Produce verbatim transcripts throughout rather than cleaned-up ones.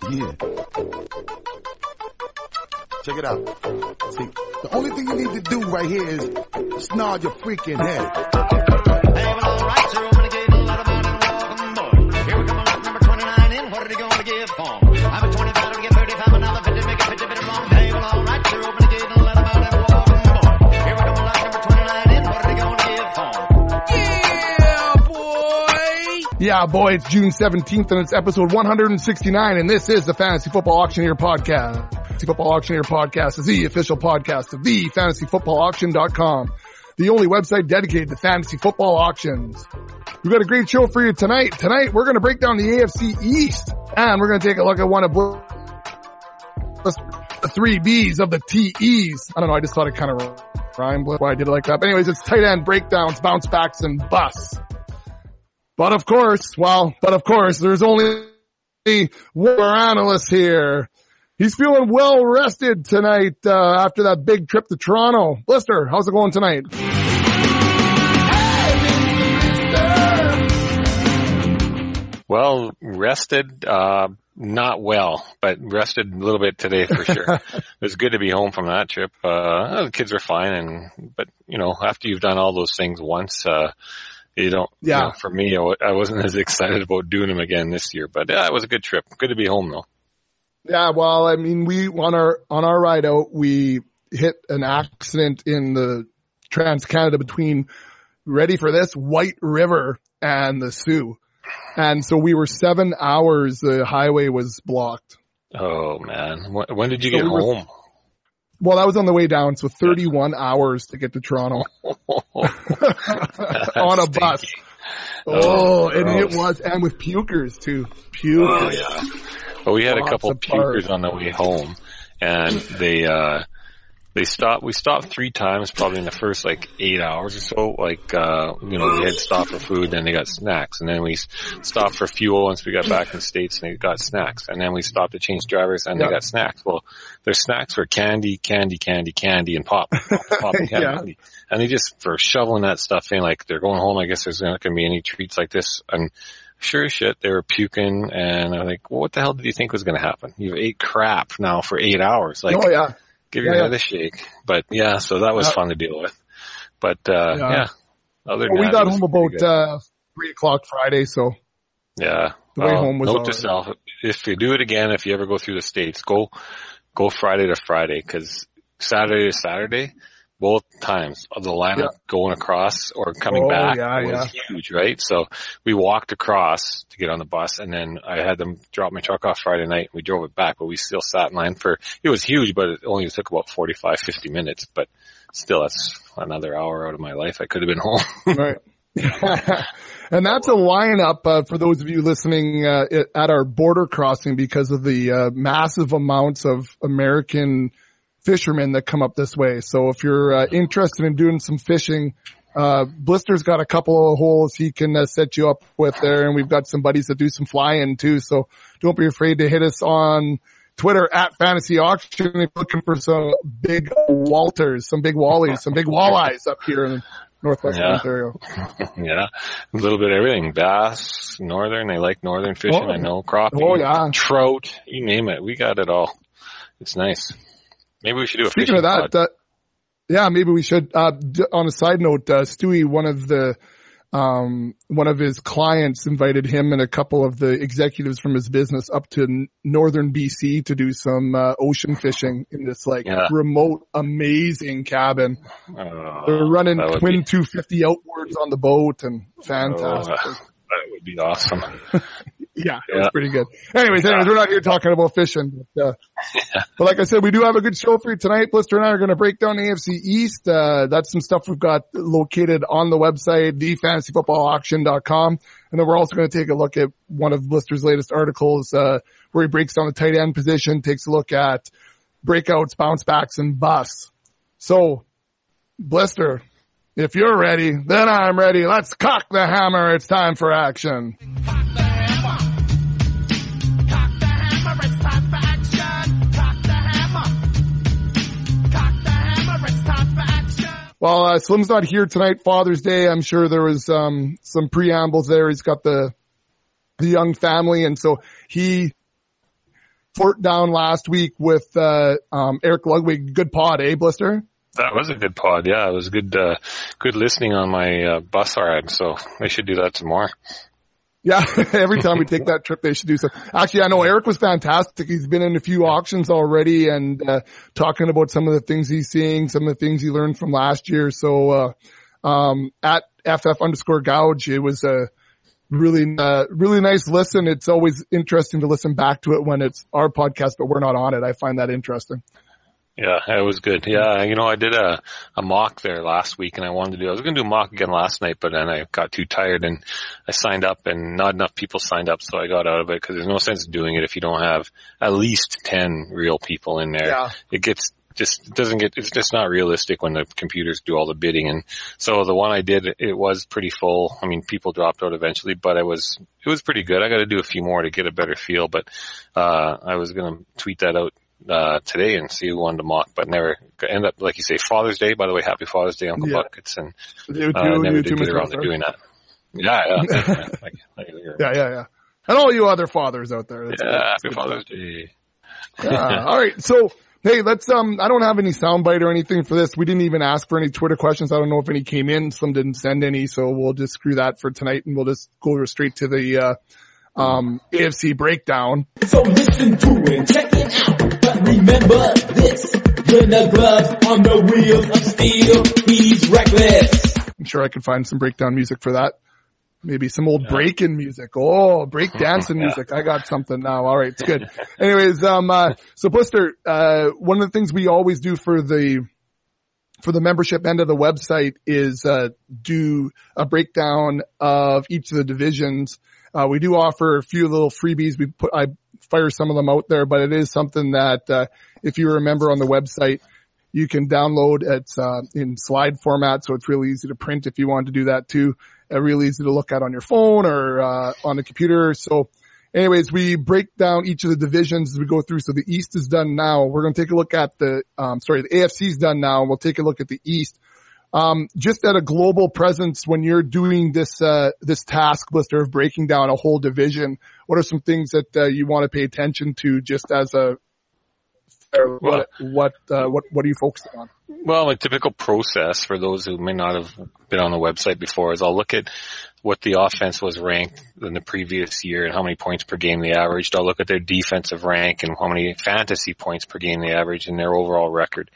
Yeah. Check it out. See, the only thing you need to do right here is snarl your freaking head. Hey, well, all right, sir, I'm gonna give a lot of money and welcome, boy. Here we come, lot number twenty-nine in. What are they gonna give for? I'm a twenty-five, to get thirty-five, another fifty, make a fifty bit wrong. Hey, well, all right, sir, I'm gonna give a lot of money and welcome, boy. Here we come, lot number twenty-nine in. What are they gonna give for? Yeah, boy! Yeah, boy, it's June seventeenth and it's episode one hundred sixty-nine and this is the Fantasy Football Auctioneer Podcast. Fantasy Football Auctioneer Podcast is the official podcast of the fantasy football auction dot com, the only website dedicated to fantasy football auctions. We've got a great show for you tonight. Tonight, we're going to break down the A F C East, and we're going to take a look at one of the three B's of the T Es. I don't know, I just thought it kind of rhymed why I did it like that. But anyways, it's tight end breakdowns, bounce backs, and busts. But of course, well, but of course, there's only one analyst here. He's feeling well rested tonight uh, after that big trip to Toronto. Blister, how's it going tonight? Well, rested, uh, not well, but rested a little bit today for sure. It was good to be home from that trip. Uh, the kids are fine, and but you know, after you've done all those things once, uh, you don't. Yeah. You know, for me, I, w- I wasn't as excited about doing them again this year, but yeah, it was a good trip. Good to be home though. Yeah, well, I mean, we on our on our ride out, we hit an accident in the Trans-Canada between, ready for this, White River and the Sioux. And so we were seven hours, the highway was blocked. Oh man. When did you so get we were, home? Well, that was on the way down, so thirty-one hours to get to Toronto. On a bus. Oh, oh and it was, and with pukers too. Pukers. Oh, yeah. Well, we had a couple of pukers on the way home, and they uh they stopped. We stopped three times, probably in the first like eight hours or so. Like uh you know, we had stopped for food, then they got snacks, and then we stopped for fuel once we got back in the States, and they got snacks, and then we stopped to change drivers, and yeah. They got snacks. Well, their snacks were candy, candy, candy, candy, and pop, pop and candy, yeah. And they just for shoveling that stuff in, like they're going home. I guess there's not going to be any treats like this, and sure as shit, they were puking, and I'm like, well, what the hell did you think was going to happen? You ate crap now for eight hours. Like, oh, yeah. Give your yeah, head yeah. a shake. But yeah, so that was yeah. fun to deal with. But, uh, yeah. yeah. Other than well, we that, got home about, uh, three o'clock Friday, so. Yeah. The way well, home was note all to right. self, if you do it again, if you ever go through the States, go, go Friday to Friday, cause Saturday to Saturday, both times of the lineup yeah. going across or coming oh, back yeah, was yeah. huge, right? So we walked across to get on the bus, and then I had them drop my truck off Friday night. We drove it back, but we still sat in line for, it was huge, but it only took about forty-five, fifty minutes, but still that's another hour out of my life. I could have been home. Right. And that's a lineup uh, for those of you listening uh, at our border crossing because of the uh, massive amounts of American fishermen that come up this way. So if you're uh, interested in doing some fishing, uh, Blister's got a couple of holes he can uh, set you up with there, and we've got some buddies that do some flying too. So don't be afraid to hit us on Twitter at Fantasy Auction if you're looking for some big Walters, some big Wallies, some big walleyes up here in Northwestern yeah. Ontario. Yeah, a little bit of everything. Bass, northern, they like northern fishing, oh. I know. Crappie, oh, yeah. trout, you name it. We got it all. It's nice. Maybe we should do a Speaking fishing of that, uh, yeah, maybe we should. Uh, d- on a side note, uh, Stewie, one of the, um, one of his clients invited him and a couple of the executives from his business up to n- northern B C to do some, uh, ocean fishing in this like yeah. remote, amazing cabin. Oh, They're running twin be... two fifty outboards on the boat and fantastic. Oh, that would be awesome. Yeah, it yeah. was pretty good. Anyways, anyways, we're not here talking about fishing. But, uh, yeah. but like I said, we do have a good show for you tonight. Blister and I are going to break down the A F C East. Uh, that's some stuff we've got located on the website, the fantasy football auction dot com. And then we're also going to take a look at one of Blister's latest articles, uh, where he breaks down the tight end position, takes a look at breakouts, bounce backs, and busts. So, Blister, if you're ready, then I'm ready. Let's cock the hammer. It's time for action. Well, uh, Slim's not here tonight, Father's Day. I'm sure there was um some preambles there. He's got the the young family, and so he Fort down last week with, uh, um, Eric Ludwig. Good pod, eh, Blister? That was a good pod. Yeah, it was good, uh, good listening on my, uh, bus ride. So I should do that some more. Yeah, every time we take that trip, they should do so. Actually, I know Eric was fantastic. He's been in a few auctions already and, uh, talking about some of the things he's seeing, some of the things he learned from last year. So, uh, um, at F F underscore gouge, it was a really, uh, really nice listen. It's always interesting to listen back to it when it's our podcast, but we're not on it. I find that interesting. Yeah, it was good. Yeah, you know, I did a, a mock there last week and I wanted to do, I was going to do a mock again last night, but then I got too tired and I signed up and not enough people signed up, so I got out of it because there's no sense doing it if you don't have at least ten real people in there. Yeah. It gets, just it doesn't get, it's just not realistic when the computers do all the bidding. And so the one I did, it was pretty full. I mean, people dropped out eventually, but it was, it was pretty good. I got to do a few more to get a better feel, but, uh, I was going to tweet that out uh today and see who won the mock, but never end up, like you say, Father's Day. By the way, happy Father's Day, Uncle yeah. Buckets, and you too, uh, never you did too, get around to doing that. Yeah, yeah, like, like, yeah, yeah, yeah. And all you other fathers out there. That's yeah, good. happy That's Father's good. Day. Yeah. All right, so hey, let's. Um, I don't have any soundbite or anything for this. We didn't even ask for any Twitter questions. I don't know if any came in. Some didn't send any, so we'll just screw that for tonight, and we'll just go straight to the uh, um A F C breakdown. So listen to it, check it out. But remember this, when the gloves on the wheels of steel, he's reckless. I'm sure I can find some breakdown music for that. Maybe some old yeah. break-in music. Oh, break dancing yeah. music. I got something now. All right, it's good. Anyways, um, uh, so Blister, uh, one of the things we always do for the, for the membership end of the website is, uh, do a breakdown of each of the divisions. Uh, we do offer a few little freebies. We put, I fire some of them out there, but it is something that, uh, if you remember on the website, you can download. It's, uh, in slide format. So it's really easy to print if you want to do that too. Uh, really easy to look at on your phone or, uh, on the computer. So anyways, we break down each of the divisions as we go through. So the East is done now. We're going to take a look at the, um, sorry, the A F C is done now. We'll take a look at the East. Um, just at a global presence, when you're doing this, uh, this task, Blister, of breaking down a whole division, what are some things that, uh, you want to pay attention to just as a, or what, what, uh, what, what are you focusing on? Well, a typical process for those who may not have been on the website before is I'll look at what the offense was ranked in the previous year and how many points per game they averaged. I'll look at their defensive rank and how many fantasy points per game they averaged and their overall record.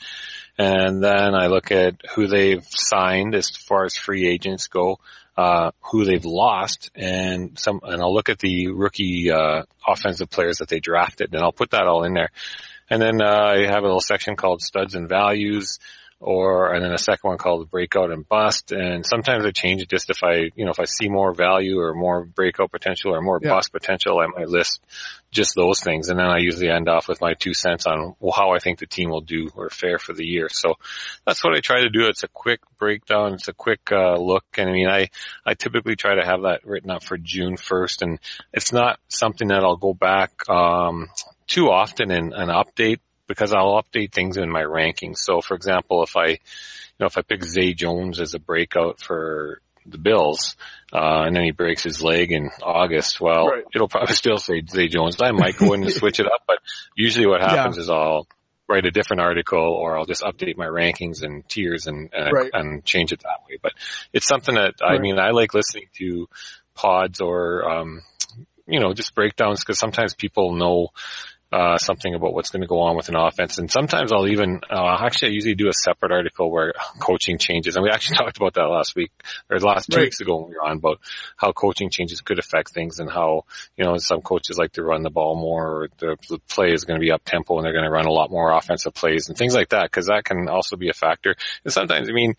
And then I look at who they've signed as far as free agents go, uh, who they've lost, and some, and I'll look at the rookie, uh, offensive players that they drafted, and I'll put that all in there. And then, uh, I have a little section called studs and values, or, and then a second one called breakout and bust. And sometimes I change it just if I, you know, if I see more value or more breakout potential or more yeah. bust potential, I might list just those things. And then I usually end off with my two cents on well, how I think the team will do or fare for the year. So that's what I try to do. It's a quick breakdown. It's a quick, uh, look. And I mean, I, I typically try to have that written up for June first. And it's not something that I'll go back, um, too often and, and update, because I'll update things in my rankings. So for example, if I, you know, if I pick Zay Jones as a breakout for the Bills, uh, and then he breaks his leg in August, well, right. it'll probably still say Zay Jones. I might go in and switch it up, but usually what happens yeah. is I'll write a different article or I'll just update my rankings and tiers and, and, right. and change it that way. But it's something that, right. I mean, I like listening to pods or, um, you know, just breakdowns because sometimes people know Uh, something about what's going to go on with an offense. And sometimes I'll even, uh, actually I usually do a separate article where coaching changes. And we actually talked about that last week, or last two right. weeks ago when we were on about how coaching changes could affect things and how, you know, some coaches like to run the ball more or the, the play is going to be up tempo and they're going to run a lot more offensive plays and things like that, because that can also be a factor. And sometimes, I mean,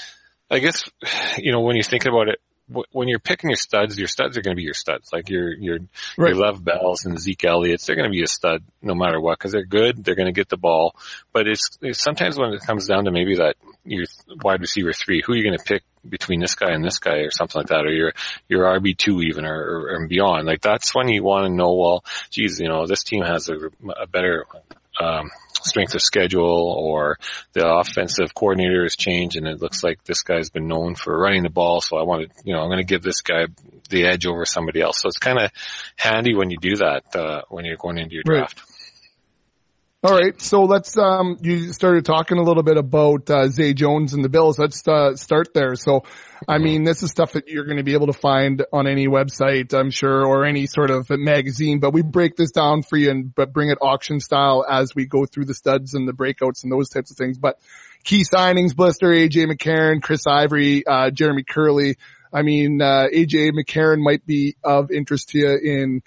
I guess, you know, when you think about it, when you're picking your studs, your studs are going to be your studs. Like your, your, right. your Lev Bells and Zeke Elliott's, they're going to be a stud no matter what, because they're good. They're going to get the ball. But it's, it's sometimes when it comes down to maybe that your wide receiver three, who are you going to pick between this guy and this guy or something like that, or your, your R B two even or, or, or beyond. Like that's when you want to know, well, geez, you know, this team has a, a better, um, strength of schedule, or the offensive coordinator has changed and it looks like this guy's been known for running the ball. So I want to, you know, I'm going to give this guy the edge over somebody else. So it's kind of handy when you do that, uh, when you're going into your draft. All right. So let's, um, you started talking a little bit about, uh, Zay Jones and the Bills. Let's, uh, start there. So, I mean, this is stuff that you're going to be able to find on any website, I'm sure, or any sort of magazine, but we break this down for you and, but bring it auction style as we go through the studs and the breakouts and those types of things. But key signings, Blister, A J McCarron, Chris Ivory, uh, Jeremy Curley. I mean, uh, A J McCarron might be of interest to you in,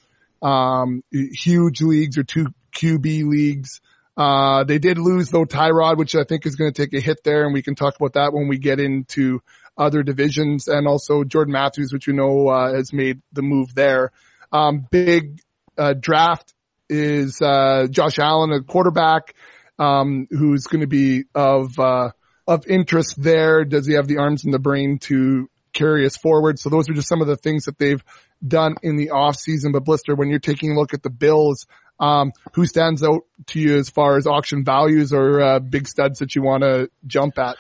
um, huge leagues or two Q B leagues. Uh, they did lose though Tyrod, which I think is going to take a hit there, and we can talk about that when we get into other divisions, and also Jordan Matthews, which we know, uh, has made the move there. Um, big, uh, draft is, uh, Josh Allen, a quarterback, um, who's going to be of, uh, of interest there. Does he have the arms and the brain to carry us forward? So those are just some of the things that they've done in the off season. But Blister, when you're taking a look at the Bills, Um, who stands out to you as far as auction values or, uh, big studs that you want to jump at?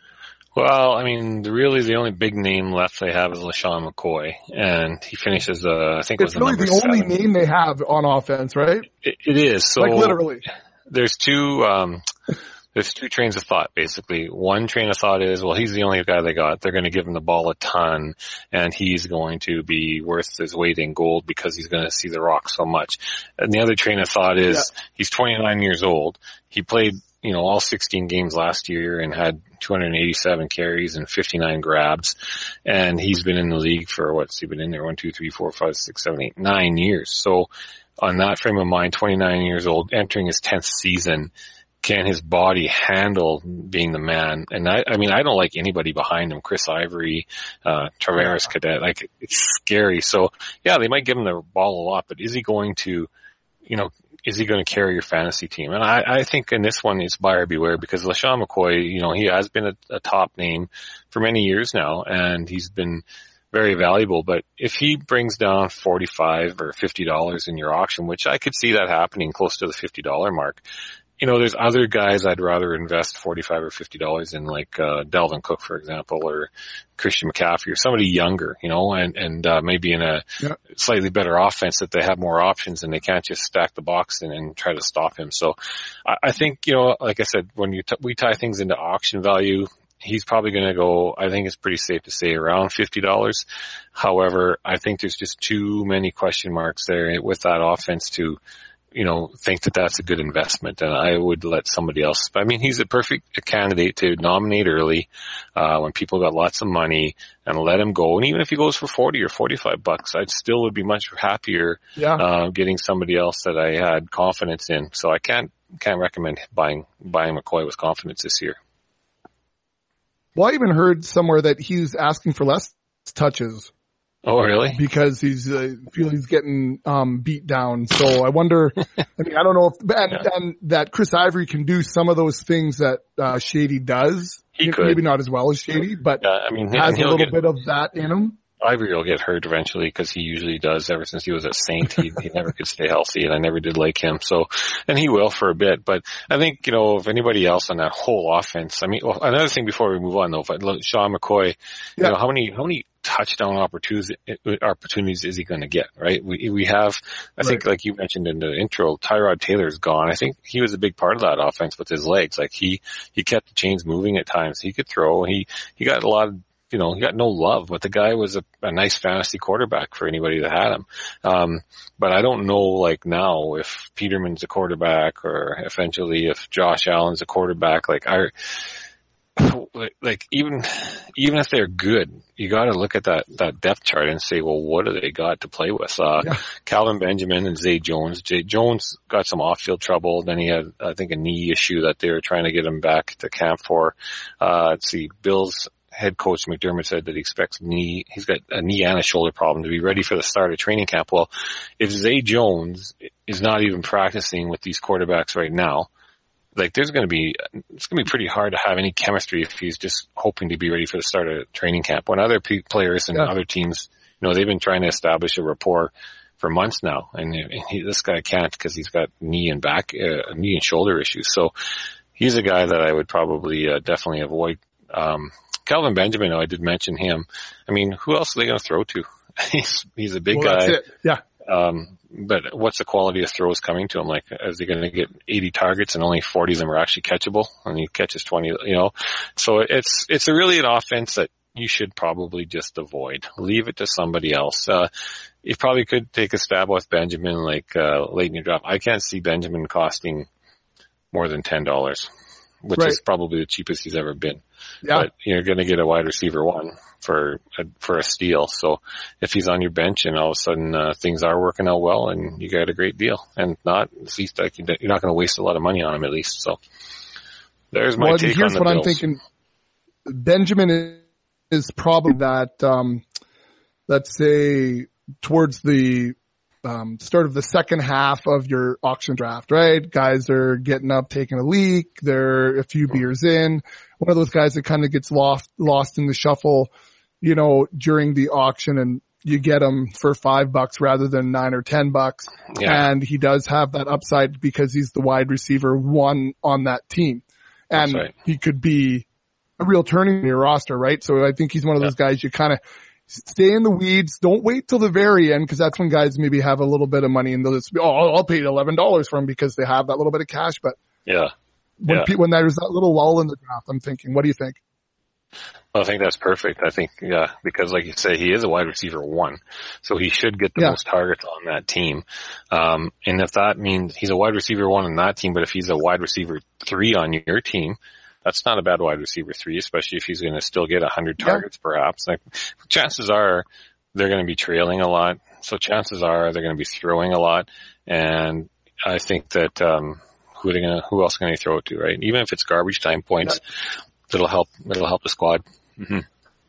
Well, I mean, really the only big name left they have is LaShawn McCoy, and he finishes, uh, I think it was it's really the, the only name they have on offense, right? It, it is. So like literally. There's two, um, there's two trains of thought, basically. One train of thought is, well, he's the only guy they got. They're going to give him the ball a ton, and he's going to be worth his weight in gold because he's going to see the rock so much. And the other train of thought is, yeah. he's twenty-nine years old. He played, you know, all sixteen games last year and had two hundred eighty-seven carries and fifty-nine grabs. And he's been in the league for, what's he been in there? One, two, three, four, five, six, seven, eight, nine years. So on that frame of mind, twenty-nine years old, entering his tenth season, can his body handle being the man? And I, I mean, I don't like anybody behind him. Chris Ivory, uh, Tavares Cadet, like it's scary. So yeah, they might give him the ball a lot, but is he going to, you know, is he going to carry your fantasy team? And I, I think in this one it's buyer beware, because LaShawn McCoy, you know, he has been a, a top name for many years now, and he's been very valuable. But if he brings down forty-five or fifty dollars in your auction, which I could see that happening close to the fifty dollars mark, you know, there's other guys I'd rather invest forty-five or fifty dollars in, like, uh, Dalvin Cook, for example, or Christian McCaffrey, or somebody younger, you know, and, and, uh, maybe in a yeah. slightly better offense that they have more options and they can't just stack the box and, and try to stop him. So I, I think, you know, like I said, when you t- we tie things into auction value, he's probably going to go, I think it's pretty safe to say, around fifty dollars. However, I think there's just too many question marks there with that offense to, you know, think that that's a good investment, and I would let somebody else. I mean, he's a perfect candidate to nominate early, uh, when people got lots of money, and let him go. And even if he goes for forty or forty-five bucks, I still would be much happier, yeah. uh, getting somebody else that I had confidence in. So I can't, can't recommend buying, buying McCoy with confidence this year. Well, I even heard somewhere that he's asking for less touches. Oh, really? Because he's, uh, feel he's getting, um, beat down. So I wonder, I mean, I don't know if, and, yeah. and that Chris Ivory can do some of those things that, uh, Shady does. He could. Maybe not as well as Shady, but yeah, I mean, has a little get, bit of that in him. Ivory will get hurt eventually, because he usually does. Ever since he was at Saint, he, he never could stay healthy, and I never did like him. So, and he will for a bit. But I think, you know, if anybody else on that whole offense, I mean, well, another thing before we move on though, if Sean McCoy, yeah. you know, how many, how many touchdown opportunities, opportunities is he going to get, right? We, we have, I right. think, like you mentioned in the intro, Tyrod Taylor's gone. I think he was a big part of that offense with his legs. Like he, he kept the chains moving at times. He could throw. He, he got a lot of, you know, he got no love, but the guy was a, a nice fantasy quarterback for anybody that had him. Um, but I don't know, like now, if Peterman's a quarterback, or eventually if Josh Allen's a quarterback, like I, like even, even if they're good, you got to look at that, that depth chart and say, well, what do they got to play with? Uh, yeah. Calvin Benjamin and Zay Jones. Zay Jones got some off-field trouble. Then he had, I think, a knee issue that they were trying to get him back to camp for. Uh, let's see, Bills head coach McDermott said that he expects knee, he's got a knee and a shoulder problem to be ready for the start of training camp. Well, if Zay Jones is not even practicing with these quarterbacks right now, like there's going to be, it's going to be pretty hard to have any chemistry if he's just hoping to be ready for the start of training camp. When other p- players and yeah. other teams, you know, they've been trying to establish a rapport for months now, and, and he, this guy can't because he's got knee and back, uh, knee and shoulder issues. So he's a guy that I would probably uh, definitely avoid. Um, Calvin Benjamin, though, I did mention him. I mean, who else are they going to throw to? he's, he's a big well, guy. That's it. Yeah. Um, but what's the quality of throws coming to him? Like, is he going to get eighty targets and only forty of them are actually catchable, and he catches twenty? You know, so it's it's a really an offense that you should probably just avoid. Leave it to somebody else. Uh, you probably could take a stab with Benjamin, like uh, late in your draft. I can't see Benjamin costing more than ten dollars, which right. is probably the cheapest he's ever been. Yeah. But you're going to get a wide receiver one for a, for a steal. So if he's on your bench and all of a sudden uh, things are working out well, and you got a great deal, and not at least like, you're not going to waste a lot of money on him at least. So there's my well, take here's on the what Bills. I'm thinking. Benjamin is, is probably that. Um, let's say towards the um, start of the second half of your auction draft, right? Guys are getting up, taking a leak. They're a few beers in. One of those guys that kind of gets lost, lost in the shuffle, you know, during the auction, and you get him for five bucks rather than nine or ten bucks. Yeah. And he does have that upside because he's the wide receiver one on that team. And That's right. he could be a real turning in your roster, right? So I think he's one of those guys you kind of stay in the weeds. Don't wait till the very end, because that's when guys maybe have a little bit of money and they'll just be, oh, I'll pay eleven dollars for him because they have that little bit of cash. But Yeah. when, Yeah. pe- when there's that little lull in the draft, I'm thinking, what do you think? I think that's perfect. I think, yeah, because like you say, he is a wide receiver one, so he should get the Yeah. most targets on that team. Um, and if that means he's a wide receiver one on that team, but if he's a wide receiver three on your team, that's not a bad wide receiver three, especially if he's going to still get a hundred targets yeah. perhaps. Like, chances are they're going to be trailing a lot. So chances are they're going to be throwing a lot. And I think that, um, who are they going to, who else can they throw it to, right? Even if it's garbage time points, yeah. it'll help, it'll help the squad. Mm-hmm.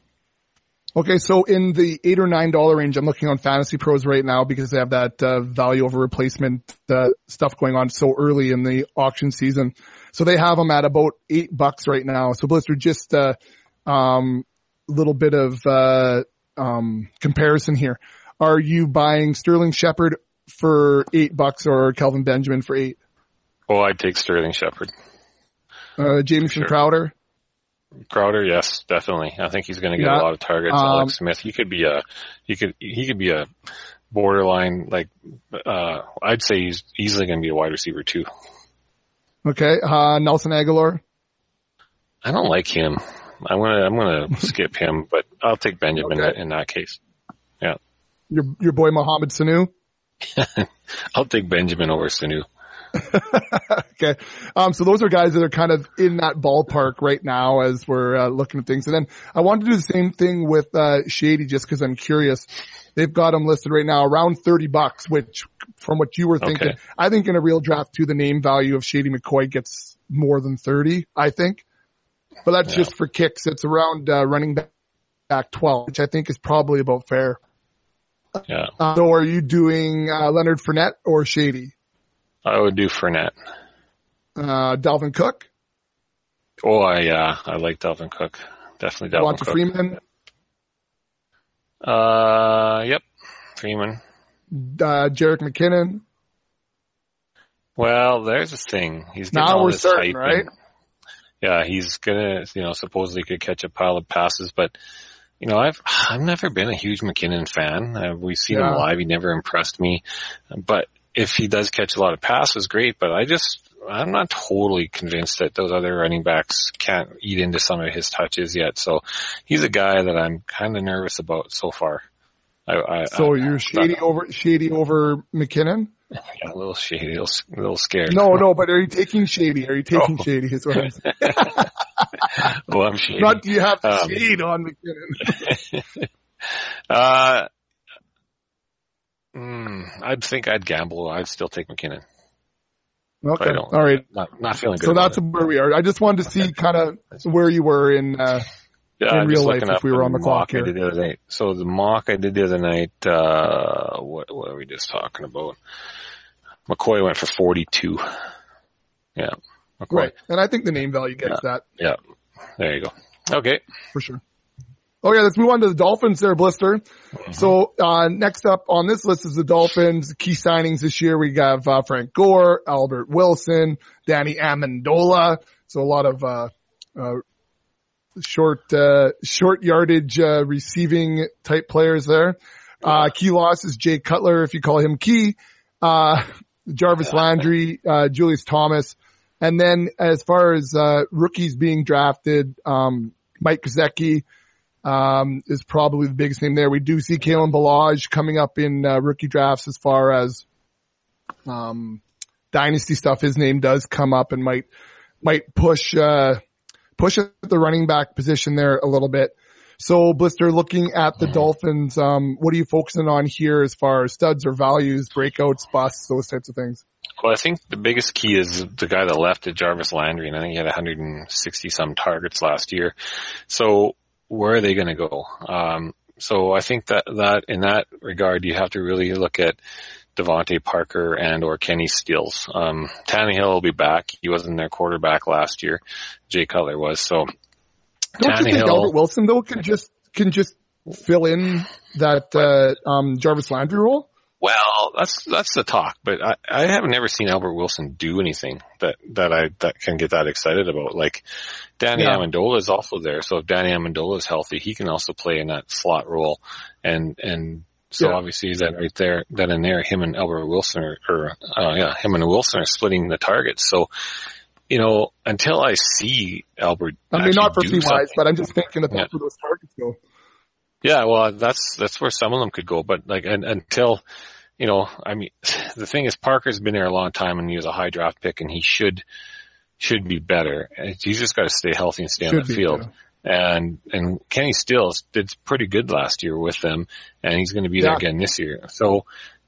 Okay, so in the eight or nine dollar range, I'm looking on Fantasy Pros right now because they have that uh, value over replacement uh, stuff going on so early in the auction season. So they have them at about eight bucks right now. So Blister, just a uh, um, little bit of uh, um, comparison here. Are you buying Sterling Shepard for eight bucks or Kelvin Benjamin for eight? Oh, I'd take Sterling Shepard. Uh, Jamison sure. Crowder. Crowder, yes, definitely. I think he's going to get yeah. a lot of targets. Um, Alex Smith, he could be a, he could, he could be a borderline, like, uh, I'd say he's easily going to be a wide receiver too. Okay. Uh, Nelson Aguilar. I don't like him. I'm going to, I'm going to skip him, but I'll take Benjamin okay. in that case. Yeah. Your, your boy Mohamed Sanu. I'll take Benjamin over Sanu. Okay. Um, so those are guys that are kind of in that ballpark right now as we're uh, looking at things. And then I want to do the same thing with, uh, Shady just cause I'm curious. They've got him listed right now around thirty bucks, which from what you were thinking, okay. I think in a real draft too, the name value of Shady McCoy gets more than thirty, I think. But that's yeah. just for kicks. It's around, uh, running back twelve, which I think is probably about fair. Yeah. Uh, so are you doing, uh, Leonard Fournette or Shady? I would do Fournette. Uh, Dalvin Cook. Oh, I, yeah, I like Dalvin Cook. Definitely Dalvin Devonta Cook. Freeman. Uh, yep. Freeman. Uh, Jerick McKinnon. Well, there's a thing. He's getting now all we're this certain, hype right? and, yeah, he's gonna, you know, supposedly could catch a pile of passes, but you know, I've, I've never been a huge McKinnon fan. Uh, we've seen yeah. him live. He never impressed me, but if he does catch a lot of passes, great, but I just, I'm not totally convinced that those other running backs can't eat into some of his touches yet. So he's a guy that I'm kind of nervous about so far. I, I, so I, you're shady I, over, shady over McKinnon? Yeah, a little shady, a little, a little scared. No, no, but are you taking Shady? Are you taking oh. Shady? Is what I'm saying. Well, I'm shady. Not do you have um, shade on McKinnon? uh, mm, I'd think I'd gamble. I'd still take McKinnon. Okay, all right. Not, not feeling good. So that's it. where we are. I just wanted to see kind of where you were in uh, yeah, in real life if we were on the clock here. I did the other night. So the mock I did the other night. Uh, what, what are we just talking about? McCoy went for forty-two. Yeah. McCoy. Right. And I think the name value gets yeah. that. Yeah. There you go. Okay. For sure. Okay, let's move on to the Dolphins there, Blister. Mm-hmm. So, uh, next up on this list is the Dolphins. Key signings this year, we have, uh, Frank Gore, Albert Wilson, Danny Amendola. So a lot of, uh, uh, short, uh, short yardage, uh, receiving type players there. Uh, key loss is Jay Cutler, if you call him key. uh, Jarvis Landry, uh, Julius Thomas. And then as far as, uh, rookies being drafted, um, Mike Gesicki, um, is probably the biggest name there. We do see Kalen Ballage coming up in, uh, rookie drafts as far as, um, dynasty stuff. His name does come up and might, might push, uh, push at the running back position there a little bit. So Blister, looking at the Dolphins, um, what are you focusing on here as far as studs or values, breakouts, busts, those types of things? Well, I think the biggest key is the guy that left at Jarvis Landry, and I think he had one hundred sixty some targets last year. So where are they going to go? Um, so I think that, that in that regard, you have to really look at Devontae Parker and or Kenny Stills. Um, Tannehill will be back. He wasn't their quarterback last year. Jay Cutler was. So Don't Tannehill, you think Albert Wilson though can just can just fill in that uh, um, Jarvis Landry role? Well, that's that's the talk, but I, I have never seen Albert Wilson do anything that that I that can get that excited about. Like Danny yeah. Amendola is also there, so if Danny Amendola is healthy, he can also play in that slot role, and and so yeah. obviously that right there, that in there, him and Albert Wilson are, or uh, yeah, him and Wilson are splitting the targets. So you know, until I see Albert, I mean, not for P wise, but I'm just thinking that that's yeah. where those targets go. Yeah, well, that's that's where some of them could go, but like and, until, you know, I mean, the thing is, Parker's been there a long time, and he was a high draft pick, and he should should be better. He's just got to stay healthy and stay should on the field. Too. And and Kenny Stills did pretty good last year with them, and he's going to be there yeah. again this year. So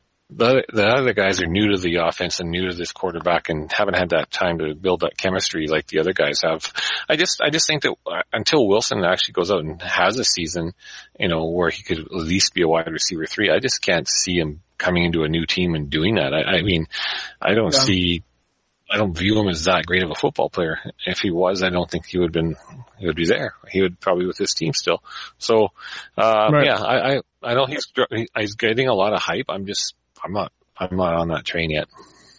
the the other guys are new to the offense and new to this quarterback and haven't had that time to build that chemistry like the other guys have. I just I just think that until Wilson actually goes out and has a season, you know, where he could at least be a wide receiver three, I just can't see him coming into a new team and doing that. I, I mean, I don't yeah. see, I don't view him as that great of a football player. If he was, I don't think he would have been, he would be there. He would probably with his team still. So, uh, right. yeah, I, I, I know he's, he's getting a lot of hype. I'm just, I'm not, I'm not on that train yet.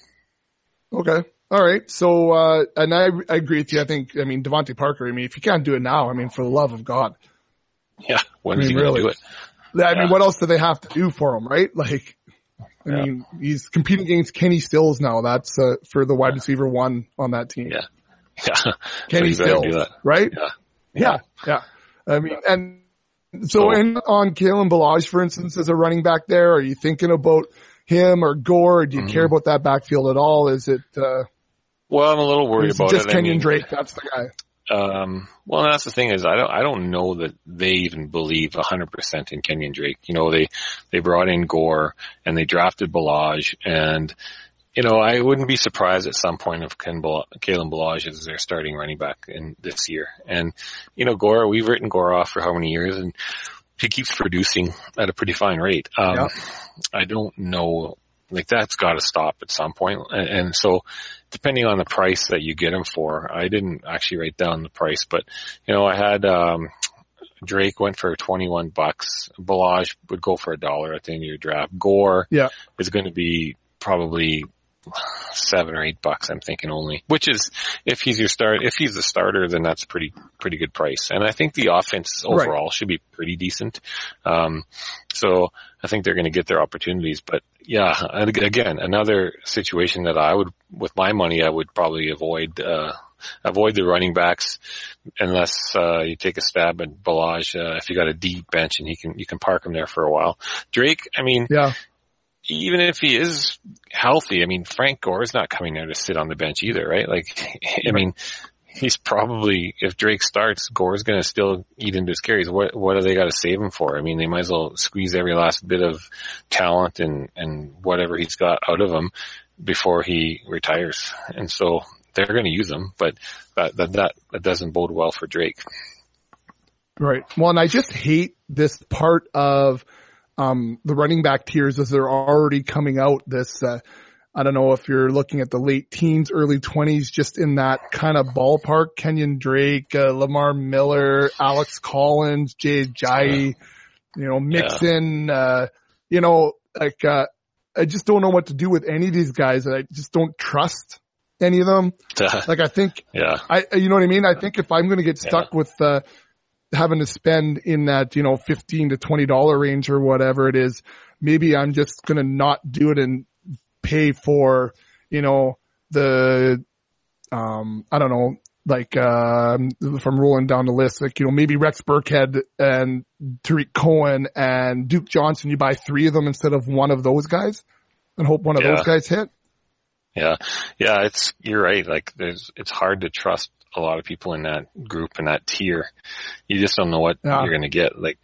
Okay. All right. So, uh, and I, I agree with you. I think, I mean, Devontae Parker, I mean, if you can't do it now, I mean, for the love of God. Yeah. When I is mean, he going to really. do it? I yeah. mean, what else do they have to do for him, right? Like, I yeah. mean, he's competing against Kenny Stills now. That's, uh, for the wide receiver one on that team. Yeah. Yeah. Kenny so Stills, right? Yeah. yeah. Yeah. I mean, and so, so in, on Kalen Ballage, for instance, as a running back there, are you thinking about him or Gore? Or do you mm-hmm. care about that backfield at all? Is it, uh, well, I'm a little worried about just it. Just Kenyon I mean, Drake, that's the guy. Um, well, that's the thing is I don't, I don't know that they even believe a hundred percent in Kenyon Drake. You know, they, they brought in Gore and they drafted Ballage, and, you know, I wouldn't be surprised at some point if Ken Ball- Kalen Ballage is their starting running back in this year. And, you know, Gore, we've written Gore off for how many years, and he keeps producing at a pretty fine rate. Um, yeah. I don't know, like that's got to stop at some point. And, and so depending on the price that you get him for, I didn't actually write down the price, but you know, I had, um, Drake went for twenty-one bucks. Ballage would go for a dollar at the end of your draft. Gore yeah. is going to be probably seven or eight bucks, I'm thinking only, which is, if he's your start, if he's the starter, then that's a pretty, pretty good price. And I think the offense overall right. should be pretty decent. Um, so I think they're going to get their opportunities, but yeah, again, another situation that I would, with my money, I would probably avoid, uh, avoid the running backs unless, uh, you take a stab at Ballage, uh, if you got a deep bench and he can, you can park him there for a while. Drake, I mean, yeah. even if he is healthy, I mean, Frank Gore's not coming there to sit on the bench either, right? Like, I mean, he's probably, if Drake starts, Gore's going to still eat into his carries. What, what do they got to save him for? I mean, they might as well squeeze every last bit of talent and, and whatever he's got out of him before he retires. And so they're going to use him, but that, that, that, that doesn't bode well for Drake. Right. Well, and I just hate this part of, um, the running back tiers as they're already coming out. This, uh, I don't know if you're looking at the late teens, early twenties, just in that kind of ballpark. Kenyon Drake, uh, Lamar Miller, Alex Collins, Jay Ajayi, you know, Mixon, yeah. uh, you know, like, uh, I just don't know what to do with any of these guys. I just don't trust any of them. Like, I think, yeah, I, you know what I mean? I think if I'm going to get stuck yeah. with, uh, having to spend in that, you know, fifteen to twenty dollars range or whatever it is, maybe I'm just going to not do it and pay for, you know, the, um, I don't know, like, um, if I'm rolling down the list, like, you know, maybe Rex Burkhead and Tariq Cohen and Duke Johnson, you buy three of them instead of one of those guys and hope one of Yeah. those guys hit. Yeah. Yeah. It's, you're right. Like there's, it's hard to trust a lot of people in that group and that tier. You just don't know what Yeah. you're going to get. Like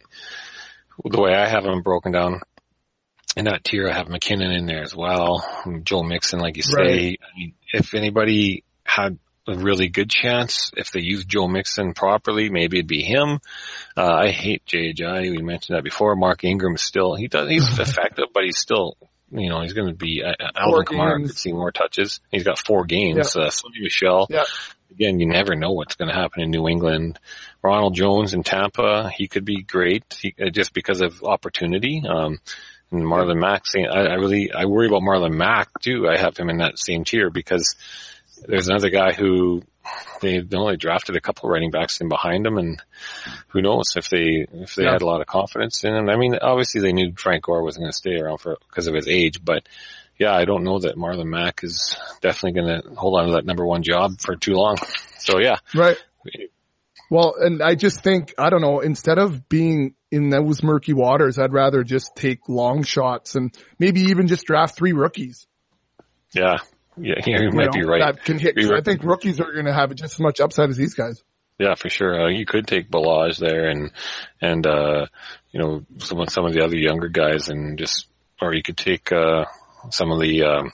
the way I have them broken down in that tier, I have McKinnon in there as well. Joe Mixon, like you say, Right. I mean, if anybody had a really good chance, if they use Joe Mixon properly, maybe it'd be him. Uh, I hate Jay Ajayi. We mentioned that before. Mark Ingram is still, he does, he's effective, but he's still, you know, he's going to be, uh, Alvin Kamara could see more touches. He's got four games. Yeah. Uh, Sonny Michel. Yeah. Again, you never know what's going to happen in New England. Ronald Jones in Tampa, he could be great he, uh, just because of opportunity. Um, and Marlon Mack, I, I really, I worry about Marlon Mack too. I have him in that same tier because there's another guy who they only drafted a couple of running backs in behind him, and who knows if they if they Yeah. had a lot of confidence in him. I mean, obviously they knew Frank Gore wasn't going to stay around for because of his age, but yeah, I don't know that Marlon Mack is definitely going to hold on to that number one job for too long. So yeah, Right. Well, and I just think, I don't know, instead of being in those murky waters, I'd rather just take long shots and maybe even just draft three rookies. yeah, yeah, you you might know, be right. That can hit. 'Cause I think rookies are going to have just as much upside as these guys. Yeah, for sure. Uh, you could take Balaj there and, and, uh, you know, some, some of the other younger guys and just, or you could take, uh, some of the, um,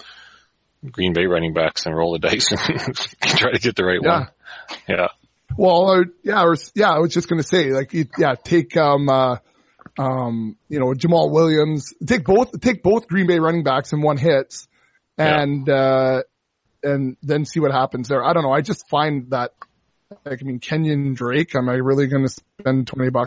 Green Bay running backs and roll the dice and try to get the right Yeah. one. Yeah. Well, uh, yeah, or, yeah, I was just going to say, like, you- yeah, take, um, uh, um, you know, Jamal Williams, take both, take both Green Bay running backs in one hits and, yeah. uh, and then see what happens there. I don't know. I just find that, like, I mean, Kenyon Drake, am I really going to spend twenty bucks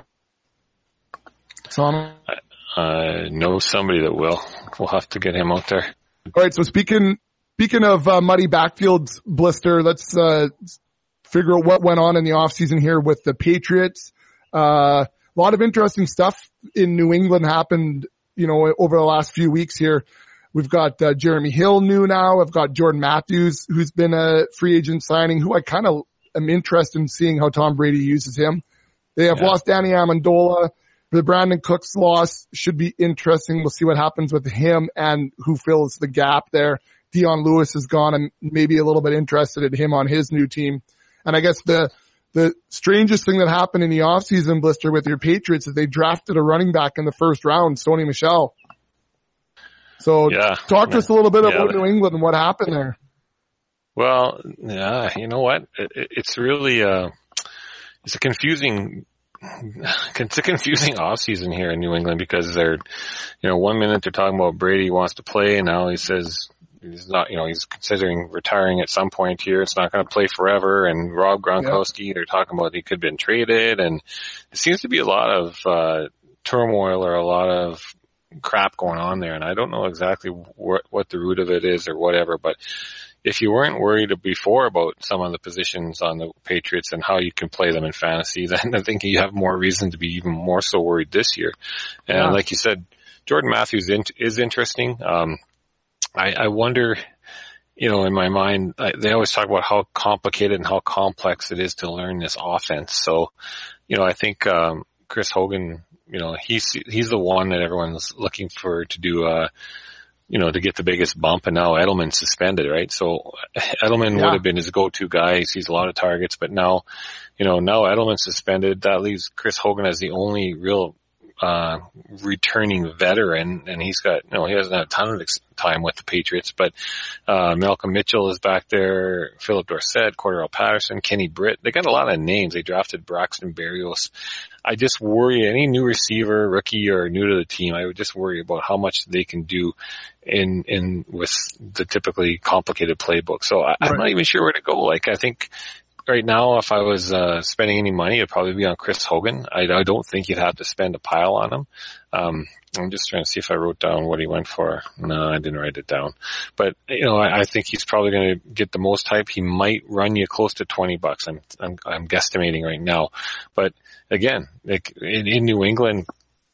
on him? I know somebody that will. We'll have to get him out there. All right. So speaking, speaking of, uh, muddy backfields, Blister, let's, uh, figure out what went on in the offseason here with the Patriots. Uh, a lot of interesting stuff in New England happened, you know, over the last few weeks here. We've got uh, Jeremy Hill new now. I've got Jordan Matthews, who's been a free agent signing, who I kind of am interested in seeing how Tom Brady uses him. They have Yeah. lost Danny Amendola. The Brandon Cooks loss should be interesting. We'll see what happens with him and who fills the gap there. Dion Lewis is gone. I'm maybe a little bit interested in him on his new team. And I guess the, the strangest thing that happened in the offseason, Blister, with your Patriots is they drafted a running back in the first round, Sony Michel. So Yeah. talk to us a little bit Yeah. about New England and what happened there. Well, yeah, you know what? It, it, it's really, uh, it's a confusing, it's a confusing offseason here in New England because they're, you know, one minute they're talking about Brady wants to play and now he says, he's not, you know, he's considering retiring at some point here. It's not going to play forever. And Rob Gronkowski, yeah. they're talking about he could have been traded. And it seems to be a lot of, uh, turmoil or a lot of crap going on there. And I don't know exactly what, what the root of it is or whatever, but if you weren't worried before about some of the positions on the Patriots and how you can play them in fantasy, then I think you have more reason to be even more so worried this year. And yeah. like you said, Jordan Matthews is interesting. Um, I, I wonder, you know, in my mind, I, they always talk about how complicated and how complex it is to learn this offense. So, you know, I think, um, Chris Hogan, you know, he's, he's the one that everyone's looking for to do, uh, you know, to get the biggest bump. And now Edelman's suspended, right? So Edelman yeah. would have been his go-to guy. He sees a lot of targets, but now, you know, now Edelman's suspended. That leaves Chris Hogan as the only real uh, returning veteran, and he's got, you know, he hasn't had a ton of ex- time with the Patriots, but, uh, Malcolm Mitchell is back there, Philip Dorsett, Cordell Patterson, Kenny Britt. They got a lot of names. They drafted Braxton Berrios. I just worry any new receiver, rookie, or new to the team, I would just worry about how much they can do in, in, with the typically complicated playbook. So I, right. I'm not even sure where to go. Like, I think, right now, if I was uh spending any money, it'd probably be on Chris Hogan. I, I don't think you'd have to spend a pile on him. Um, I'm just trying to see if I wrote down what he went for. No, I didn't write it down. But, you know, I, I think he's probably going to get the most hype. He might run you close to twenty bucks. I'm, I'm, I'm guesstimating right now. But again, like in, in New England,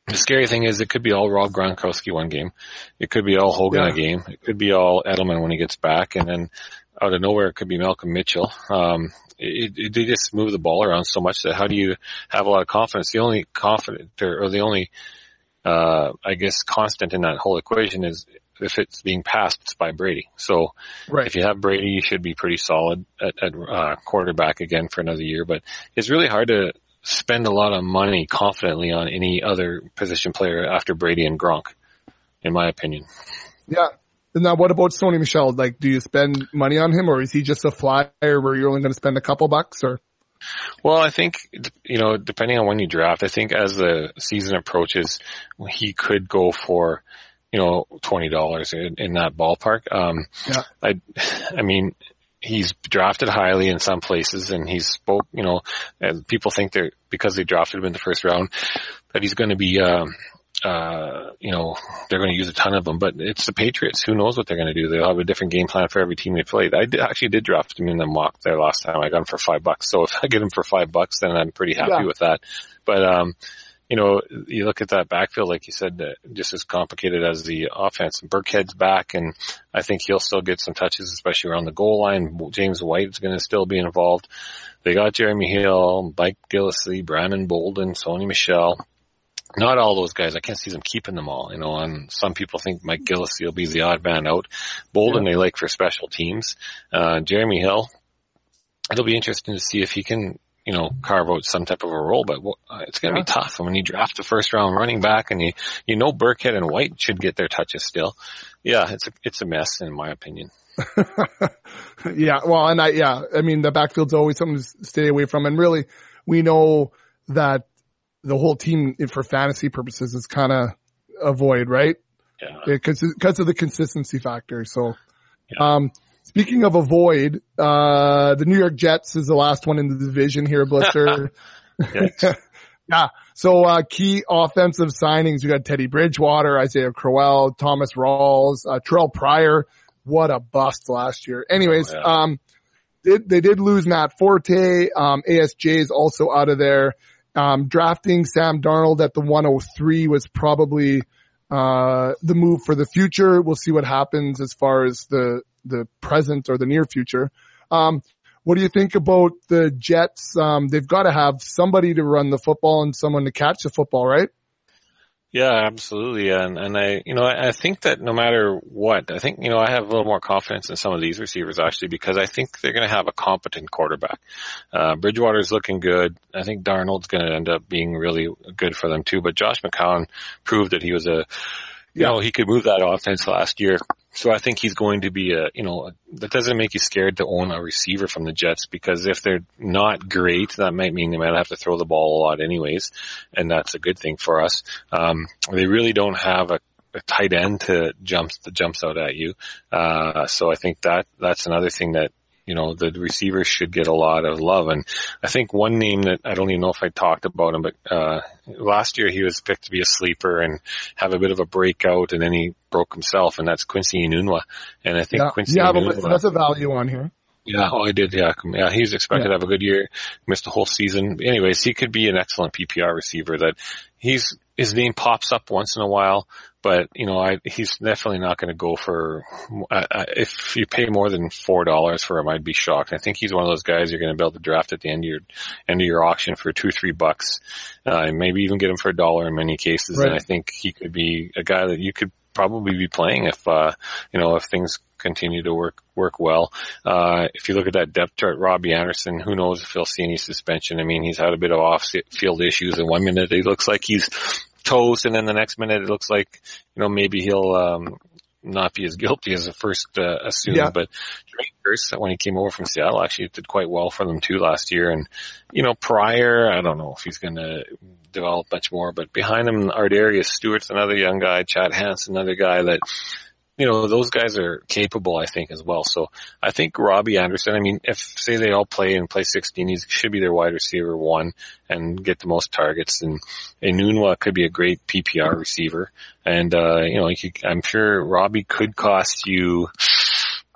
The scary thing is it could be all Rob Gronkowski one game. It could be all Hogan Yeah. a game. It could be all Edelman when he gets back. And then out of nowhere, it could be Malcolm Mitchell. Um, it, it, they just move the ball around so much that how do you have a lot of confidence? The only confident or, or the only, uh, I guess constant in that whole equation is if it's being passed, it's by Brady. So Right. if you have Brady, you should be pretty solid at, at uh, quarterback again for another year. But it's really hard to spend a lot of money confidently on any other position player after Brady and Gronk, in my opinion. Yeah. And now what about Sony Michel? Like, do you spend money on him, or is he just a flyer where you're only going to spend a couple bucks? Or Well, I think, you know, depending on when you draft, I think as the season approaches, he could go for, you know, twenty dollars in, in that ballpark. Um, Yeah. I, I mean, he's drafted highly in some places, and he's spoke, you know, and people think they're, because they drafted him in the first round, that he's going to be, um, uh, you know, they're going to use a ton of them, but it's the Patriots. Who knows what they're going to do? They'll have a different game plan for every team they played. I did, actually did draft him in the mock there last time. I got him for five bucks. So if I get him for five bucks, then I'm pretty happy Yeah. with that. But, um, you know, you look at that backfield, like you said, uh, just as complicated as the offense. Burkhead's back, and I think he'll still get some touches, especially around the goal line. James White is going to still be involved. They got Jeremy Hill, Mike Gillislee, Brandon Bolden, Sony Michel. Not all those guys. I can't see them keeping them all, you know, and some people think Mike Gillislee will be the odd man out. Bolden Yeah. they like for special teams. Uh, Jeremy Hill, it'll be interesting to see if he can, you know, carve out some type of a role, but uh, it's going to Yeah. be tough. And when you draft the first round running back and you, you know, Burkhead and White should get their touches still. Yeah, it's a, it's a mess in my opinion. yeah, well, and I, yeah, I mean, the backfield's always something to stay away from. And really, we know that the whole team for fantasy purposes is kind of a void, right? Yeah. Because, because of the consistency factor. So, um, speaking of a void, uh, the New York Jets is the last one in the division here, Blister. Yikes. Yeah. So, uh, key offensive signings. We got Teddy Bridgewater, Isaiah Crowell, Thomas Rawls, uh, Terrell Pryor. What a bust last year. Anyways, Oh, yeah. um, did, they did lose Matt Forte. Um, A S J is also out of there. Um, drafting Sam Darnold at the one oh three was probably, uh, the move for the future. We'll see what happens as far as the, the present or the near future. Um, what do you think about the Jets? Um, they've got to have somebody to run the football and someone to catch the football, right? Yeah, absolutely. And, and I, you know, I, I think that no matter what, I think, you know, I have a little more confidence in some of these receivers actually, because I think they're going to have a competent quarterback. Uh, Bridgewater's looking good. I think Darnold's going to end up being really good for them too, but Josh McCown proved that he was a, you know, he could move that offense last year. So I think he's going to be a, you know, that doesn't make you scared to own a receiver from the Jets, because if they're not great, that might mean they might have to throw the ball a lot anyways. And that's a good thing for us. Um, they really don't have a, a tight end to jumps, that jumps out at you. Uh, so I think that, that's another thing that, you know, the receivers should get a lot of love. And I think one name that I don't even know if I talked about him, but, uh, last year he was picked to be a sleeper and have a bit of a breakout, and then he broke himself, and that's Quincy Enunwa. And I think Yeah, Quincy yeah, Enunwa, but that's a value on here. yeah, oh, I did, yeah. Yeah, he's expected Yeah. to have a good year, missed the whole season. Anyways, he could be an excellent P P R receiver that he's, his name pops up once in a while, but, you know, I, he's definitely not going to go for, uh, if you pay more than four dollars for him, I'd be shocked. I think he's one of those guys you're going to be able to draft at the end of your, end of your auction for two, three bucks, uh, and maybe even get him for a dollar in many cases. Right. And I think he could be a guy that you could probably be playing if, uh, you know, if things continue to work, work well. Uh, if you look at that depth chart, Robbie Anderson, who knows if he'll see any suspension. I mean, he's had a bit of off-field issues, and one minute he looks like he's toast, and then the next minute it looks like, you know, maybe he'll, um, not be as guilty as the first, uh, assumed. Yeah. But Drake Hurst, when he came over from Seattle, actually did quite well for them too last year. And, you know, Pryor, I don't know if he's going to develop much more, but behind him, Ardarius Stewart's another young guy, Chad Hansen, another guy that, you know, those guys are capable, I think, as well. So I think Robbie Anderson, I mean, if, say they all play and play sixteen, he should be their wide receiver one and get the most targets. And Enunwa could be a great P P R receiver. And, uh, you know, you could, I'm sure Robbie could cost you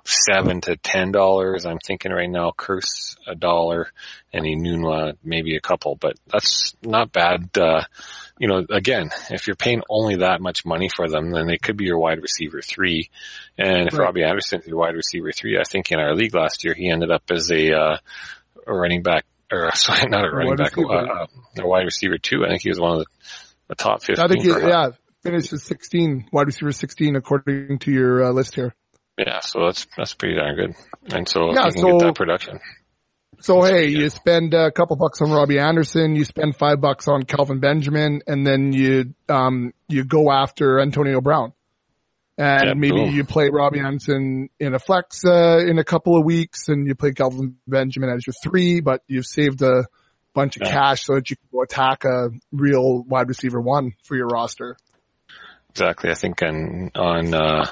seven to ten dollars. I'm thinking right now, Curse a dollar, and Enunwa maybe a couple, but that's not bad. Uh, you know, again, if you're paying only that much money for them, then they could be your wide receiver three. And if Right. Robbie Anderson's your wide receiver three, I think in our league last year he ended up as a, uh, a running back, or sorry, not a running wide back, receiver. uh, a wide receiver two. I think he was one of the, the top fifteen. I think, he, perhaps. yeah, finished as sixteen, wide receiver sixteen, according to your uh, list here. Yeah, so that's that's pretty darn good. And so if Yeah, you can so- get that production. So That's hey, pretty good. you spend a couple bucks on Robbie Anderson, you spend five bucks on Kelvin Benjamin, and then you um you go after Antonio Brown. And Yeah, maybe boom. you play Robbie Anderson in a flex uh, in a couple of weeks, and you play Kelvin Benjamin as your three, but you've saved a bunch of Yeah. cash so that you can go attack a real wide receiver one for your roster. Exactly. I think on on uh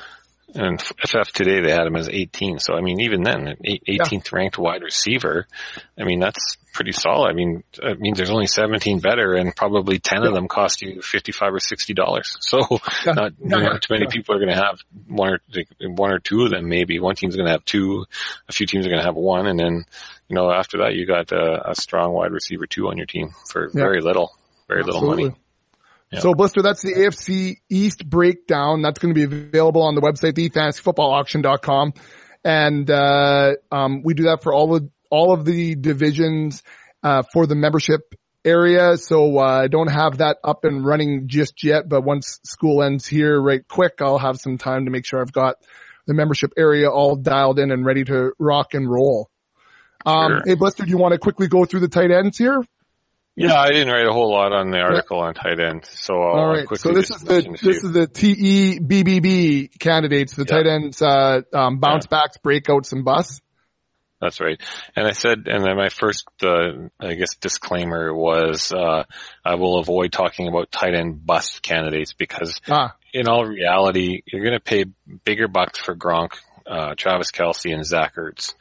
and F F today they had him as eighteen. So I mean, even then, an eight- eighteenth ranked wide receiver. I mean, that's pretty solid. I mean, it means there's only seventeen better, and probably ten of them cost you fifty-five or sixty dollars. So Yeah. not Yeah. not too many Yeah. people are going to have one or one or two of them. Maybe one team's going to have two, a few teams are going to have one, and then you know after that you got a, a strong wide receiver two on your team for Yeah. very little, very little Absolutely. money. Yeah. So Blister, that's the A F C East breakdown. That's going to be available on the website, the fantasy football auction dot com. And, uh, um, we do that for all the, all of the divisions, uh, for the membership area. So, uh, I don't have that up and running just yet, but once school ends here right quick, I'll have some time to make sure I've got the membership area all dialed in and ready to rock and roll. Um, Sure. hey Blister, do you want to quickly go through the tight ends here? Yeah, I didn't write a whole lot on the article on tight end, so I'll All right. quickly So this just is the mention a this few. is the T E B B B candidates, the Yeah. tight ends, uh, um, bounce backs, breakouts, and busts. That's right. And I said, and then my first, uh, I guess, disclaimer was, uh, I will avoid talking about tight end bust candidates because Ah, in all reality, you're going to pay bigger bucks for Gronk, uh, Travis Kelce, and Zach Ertz.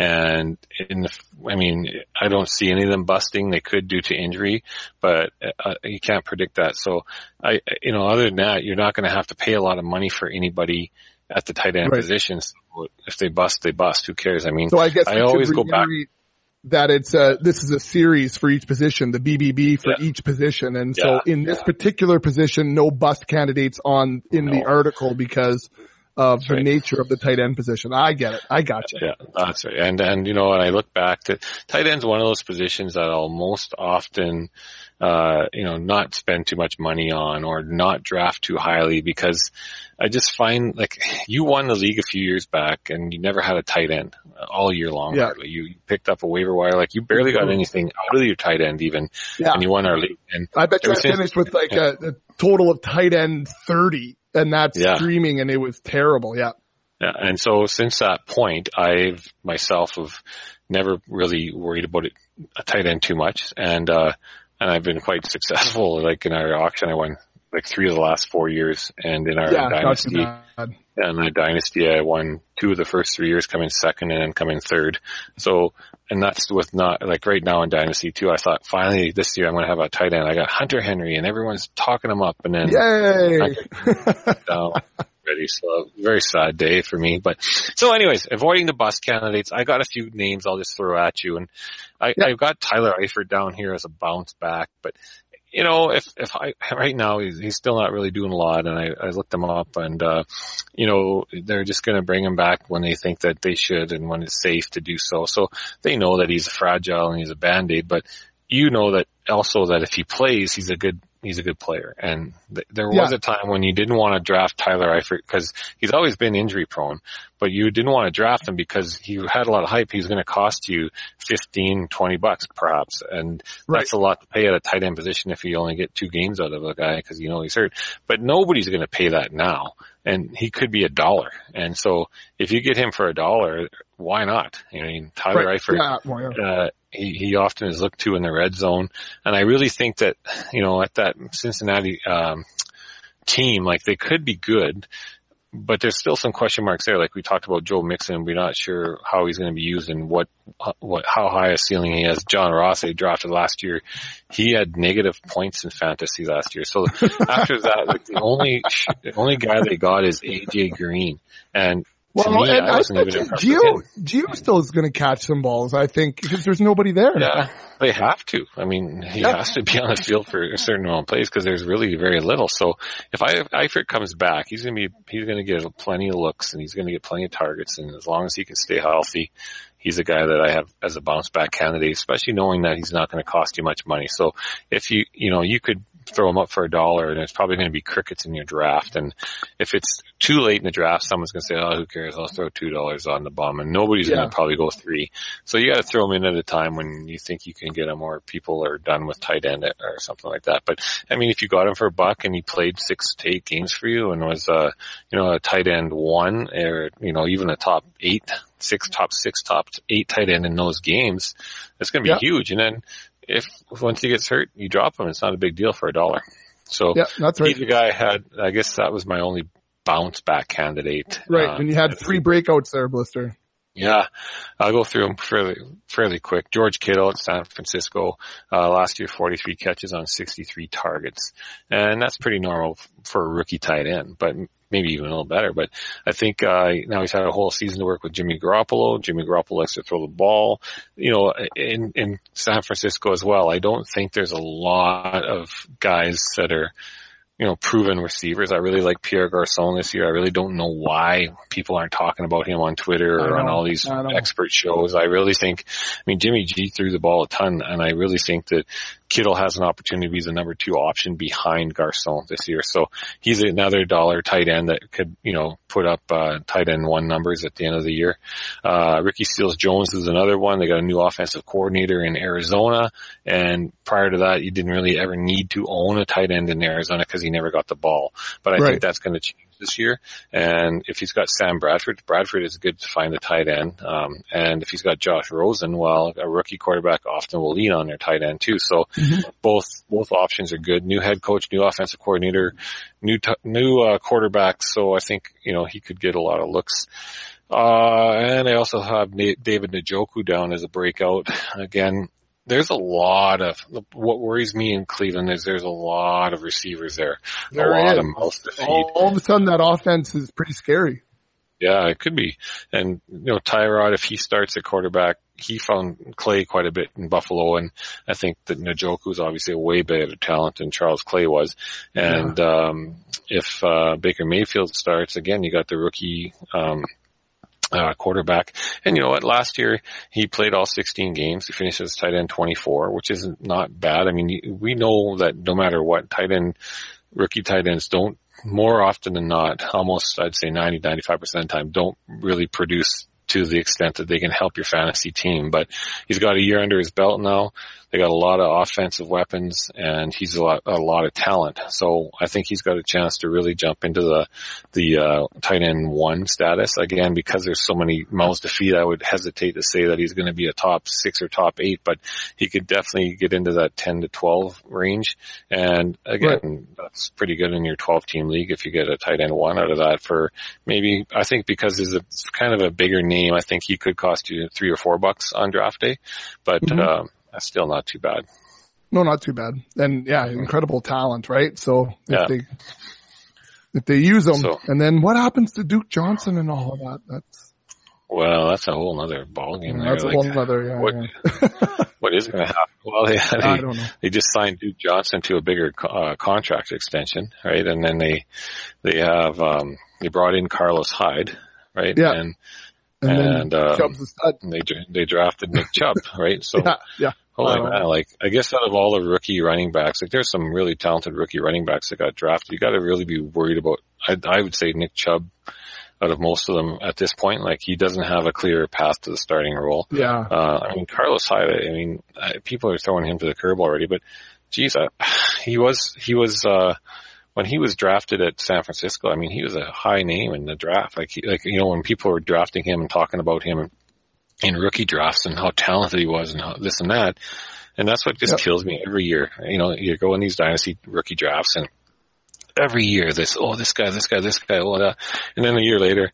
And in the, I mean, I don't see any of them busting. They could due to injury, but uh, you can't predict that. So I, you know, other than that, you're not going to have to pay a lot of money for anybody at the tight end Right. position. So if they bust, they bust. Who cares? I mean, so I guess I we always should go back. reiterate that it's uh this is a series for each position, the B B B for Yeah. each position, and Yeah, so in this yeah. particular position, no bust candidates on in the No. article because of the right. nature of the tight end position. I get it. I got you. Yeah, that's right. And, and, you know, when I look back to tight end's one of those positions that I'll most often, uh, you know, not spend too much money on or not draft too highly because I just find like you won the league a few years back and you never had a tight end all year long. Yeah. Hardly. You picked up a waiver wire, like you barely got anything out of your tight end even, Yeah. and you won our league. And I bet you I ever since- finished with like a, a total of tight end thirty, and that's Yeah. streaming, and it was terrible. Yeah. Yeah, and so since that point, I've myself have never really worried about it, a tight end too much, and uh, and I've been quite successful. Like in our auction, I won like three of the last four years, and in our Yeah. Not too dynasty, bad. and my dynasty, I won two of the first three years, coming second and then coming third. So, and that's with not like right now in dynasty too. I thought finally this year I'm going to have a tight end. I got Hunter Henry, and everyone's talking him up, and then Yay. down already. So a very sad day for me. But so anyways, avoiding the bust candidates, I got a few names I'll just throw at you. And I, Yeah. I've got Tyler Eifert down here as a bounce back, but you know, if, if I, right now he's, he's still not really doing a lot, and I, I looked him up, and, uh, you know, they're just going to bring him back when they think that they should and when it's safe to do so. So they know that he's fragile and he's a Band-Aid, but you know that also that if he plays, he's a good, he's a good player. And th- there was Yeah. a time when you didn't want to draft Tyler Eifert because he's always been injury prone, but you didn't want to draft him because he had a lot of hype. He was going to cost you fifteen, twenty bucks perhaps. And Right. that's a lot to pay at a tight end position if you only get two games out of a guy because you know he's hurt. But nobody's going to pay that now. And he could be a dollar. And so if you get him for a dollar, why not? I mean, Tyler Right. Eifert, Yeah. Well, yeah. uh, he, he often is looked to in the red zone. And I really think that, you know, at that Cincinnati, um, team, like they could be good, but there's still some question marks there. Like we talked about Joe Mixon. We're not sure how he's going to be used and what, what, how high a ceiling he has. John Ross, they drafted last year. He had negative points in fantasy last year. So after that, like the only, the only guy they got is A J Green. And Well, me, and I I wasn't think even impressed Gio, with him. Gio still is going to catch some balls, I think, because there's nobody there. Yeah, they have to. I mean, he Yeah. has to be on the field for a certain amount of plays because there's really very little. So if I, Eifert comes back, he's going to be, he's going to get plenty of looks and he's going to get plenty of targets. And as long as he can stay healthy, he's a guy that I have as a bounce back candidate, especially knowing that he's not going to cost you much money. So if you, you know, you could throw him up for a dollar and it's probably going to be crickets in your draft. And if it's too late in the draft, someone's going to say, oh, who cares? I'll throw two dollars on the bum, and nobody's Yeah. going to probably go three. So you got to throw him in at a time when you think you can get him or people are done with tight end or something like that. But I mean, if you got him for a buck and he played six to eight games for you and was, uh, you know, a tight end one or, you know, even a top eight, six, top six, top eight tight end in those games, it's going to be Yeah. huge. And then if once he gets hurt, you drop him. It's not a big deal for a dollar. So Yeah, that's right. he's the guy I had, I guess that was my only bounce back candidate. Right, Uh, and you had three breakouts there, Blister. Yeah, I'll go through them fairly, fairly quick. George Kittle at San Francisco, uh, last year forty-three catches on sixty-three targets. And that's pretty normal f- for a rookie tight end, but maybe even a little better. But I think, uh, now he's had a whole season to work with Jimmy Garoppolo. Jimmy Garoppolo likes to throw the ball, you know, in, in San Francisco as well. I don't think there's a lot of guys that are, you know, proven receivers. I really like Pierre Garçon this year. I really don't know why people aren't talking about him on Twitter or I on know. all these I know. expert shows. I really think, I mean, Jimmy G threw the ball a ton, and I really think that Kittle has an opportunity to be the number two option behind Garçon this year. So he's another dollar tight end that could, you know, put up uh, tight end one numbers at the end of the year. Uh, Ricky Seals-Jones is another one. They got a new offensive coordinator in Arizona, and prior to that, you didn't really ever need to own a tight end in Arizona because he never got the ball. But I Right. think that's going to change this year. And if he's got Sam Bradford, Bradford is good to find a tight end. Um, and if he's got Josh Rosen, well, a rookie quarterback often will lean on their tight end too. So Mm-hmm. both, both options are good. New head coach, new offensive coordinator, new, t- new, uh, quarterback. So I think, you know, he could get a lot of looks. Uh, and I also have Na- David Njoku down as a breakout. Again, there's a lot of, what worries me in Cleveland is there's a lot of receivers there. There a lot is. of mouths to feed. All, all of a sudden, that offense is pretty scary. Yeah, it could be. And, you know, Tyrod, if he starts at quarterback, he found Clay quite a bit in Buffalo, and I think that Njoku is obviously a way better talent than Charles Clay was. And, um, if, uh, Baker Mayfield starts, again, you got the rookie, um, Uh, quarterback. And you know what? Last year, he played all sixteen games. He finished as tight end twenty-four, which is not bad. I mean, we know that no matter what, tight end, rookie tight ends don't, more often than not, almost I'd say ninety, ninety-five percent of the time, don't really produce to the extent that they can help your fantasy team. But he's got a year under his belt now. They got a lot of offensive weapons, and he's a lot, a lot of talent. So I think he's got a chance to really jump into the, the, uh, tight end one status. Again, because there's so many mouths to feed, I would hesitate to say that he's going to be a top six or top eight, but he could definitely get into that ten to twelve range. And again, right. That's pretty good in your twelve team league if you get a tight end one out of that for maybe, I think because he's a kind of a bigger name, I think he could cost you three or four bucks on draft day, but, mm-hmm. um, that's still not too bad. No, not too bad. And yeah, incredible talent, right? So if yeah. they if they use them, so, and then what happens to Duke Johnson and all of that? That's well, that's a whole other ballgame. That's there. a like, whole other. Yeah, what, yeah. what is going to happen? Well, they they, I don't know. they just signed Duke Johnson to a bigger uh, contract extension, right? And then they they have um, they brought in Carlos Hyde, right? Yeah. And and, and then um, Chubb's a stud. they they drafted Nick Chubb, right? So. Yeah, yeah. Holy man, like, I guess out of all the rookie running backs, like there's some really talented rookie running backs that got drafted. You gotta really be worried about, I, I would say Nick Chubb out of most of them at this point. Like, he doesn't have a clear path to the starting role. Yeah. Uh, I mean, Carlos Hyde, I mean, I, people are throwing him to the curb already, but geez, I, he was, he was, uh, when he was drafted at San Francisco, I mean, he was a high name in the draft. Like, he, like, you know, when people were drafting him and talking about him and, in rookie drafts and how talented he was and how this and that. And that's what just yep. kills me every year. You know, you go in these dynasty rookie drafts and every year this, oh, this guy, this guy, this guy, oh, that. And then a year later,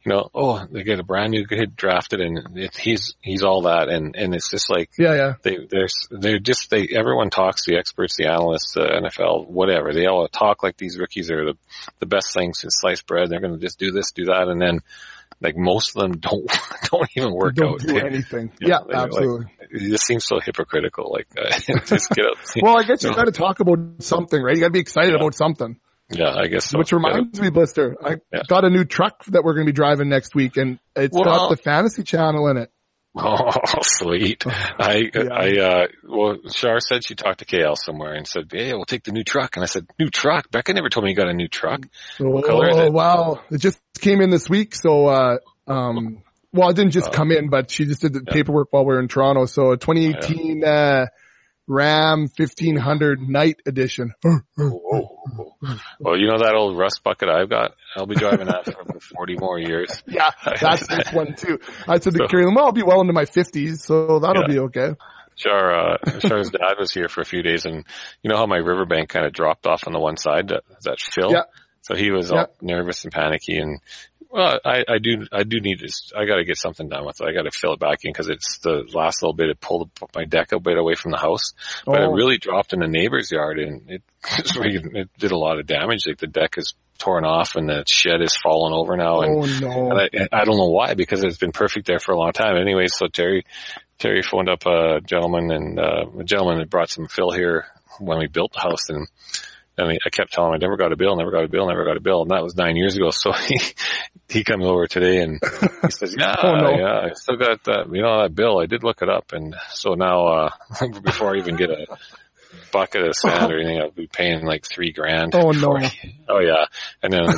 you know, oh, they get a brand new kid drafted, and it, he's he's all that, and and it's just like Yeah, yeah. they they're they're just they everyone talks, the experts, the analysts, the N F L, whatever. They all talk like these rookies are the the best things since sliced bread. They're going to just do this, do that, and then like most of them don't don't even work They don't out. do They- anything. you Yeah, know, they're absolutely. Like, it just seems so hypocritical. Like uh, just get out. Well, I guess you got to talk about something, right? You got to be excited Yeah. about something. Yeah, I guess so. Which reminds me, Blister, I Yeah. got a new truck that we're going to be driving next week, and it's Well- got the Fantasy Channel in it. Oh, sweet. I, Yeah. I, uh, well, Shar said she talked to K L somewhere and said, hey, we'll take the new truck. And I said, new truck? Becca never told me you got a new truck. Oh, color is it? wow. It just came in this week, so, uh, um, well, it didn't just come in, but she just did the Yeah. paperwork while we were in Toronto. So a twenty eighteen, uh, Ram fifteen hundred Night Edition. Whoa. Well, you know that old rust bucket I've got? I'll be driving that for about forty more years. Yeah, that's this one too. I said to Carrie, well, I'll be well into my fifties, so that'll Yeah. be okay. Char, uh, Char's dad was here for a few days, and you know how my riverbank kind of dropped off on the one side, that, that fill? Yeah. So he was Yeah. all nervous and panicky, and well, I, I do, I do need to, I got to get something done with it. I got to fill it back in because it's the last little bit. It pulled my deck a bit away from the house, but it Oh. really dropped in the neighbor's yard, and it, it did a lot of damage. Like the deck is torn off, and the shed is fallen over now, and, Oh no. and I, and I don't know why, because it's been perfect there for a long time. Anyway, so Terry, Terry phoned up a gentleman, and uh, a gentleman had brought some fill here when we built the house, and and I kept telling him I never got a bill, never got a bill, never got a bill, and that was nine years ago. So he he comes over today and he says, "Yeah, Oh, no. yeah, I still got that, you know, that bill. I did look it up, and so now uh, before I even get a bucket of sand or anything, I'll be paying like three grand. Oh, before no. I- oh yeah, and then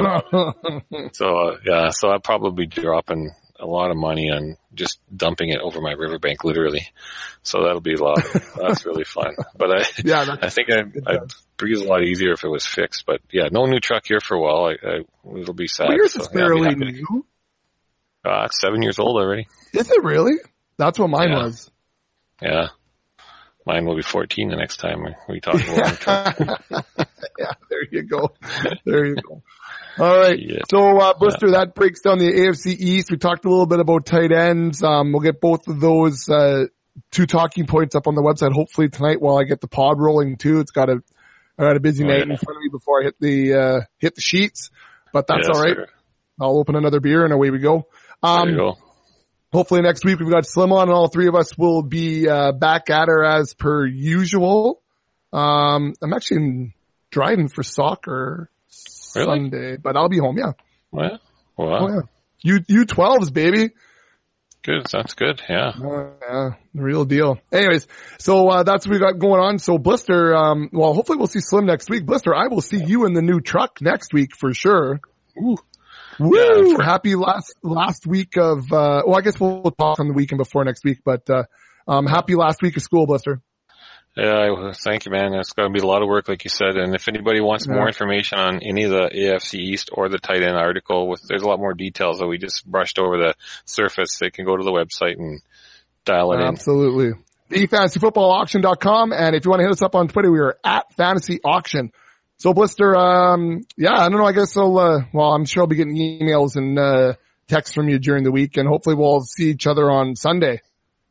then so uh, yeah, so I'll probably be dropping a lot of money on just dumping it over my riverbank, literally. So that'll be a lot. That's really fun. But I, Yeah, that's- I think I, I'd breathe a lot easier if it was fixed. But yeah, no new truck here for a while. I, I it'll be sad. Well, yours So, is yeah, I'll be fairly happy to- new. Uh, it's seven years old already. Is it really? That's what mine Yeah. was. Yeah. Mine will be fourteen the next time we talk about new truck. Yeah, there you go. There you go. All right. Yeah. So, uh, Blister, that breaks down the A F C East. We talked a little bit about tight ends. Um, we'll get both of those, uh, two talking points up on the website hopefully tonight while I get the pod rolling too. It's got a, I got a busy Oh, night yeah. in front of me before I hit the, uh, hit the sheets, but that's Yes, all right. sir. I'll open another beer and away we go. There Um, you go. hopefully next week we've got Slim on and all three of us will be, uh, back at her as per usual. Um, I'm actually driving for soccer Really? Sunday, but I'll be home. Yeah. Well, wow. Oh yeah. U, U twelves, baby. Good. That's good. Yeah. Oh, yeah. The real deal. Anyways, so, uh, that's what we got going on. So Blister, um, well, hopefully we'll see Slim next week. Blister, I will see you in the new truck next week for sure. Ooh. Woo! Yeah, for- Happy last, last week of, uh, well, I guess we'll talk on the weekend before next week, but, uh, um, happy last week of school, Blister. Yeah, I- thank you, man. It's going to be a lot of work, like you said. And if anybody wants Yeah. more information on any of the A F C East or the tight end article, with there's a lot more details that we just brushed over the surface. They can go to the website and dial it in. Absolutely. the fantasy football auction dot com. And if you want to hit us up on Twitter, we are at Fantasy Auction. So Blister, um, yeah, I don't know. I guess I'll, uh, well, I'm sure I'll be getting emails and, uh, texts from you during the week, and hopefully we'll see each other on Sunday.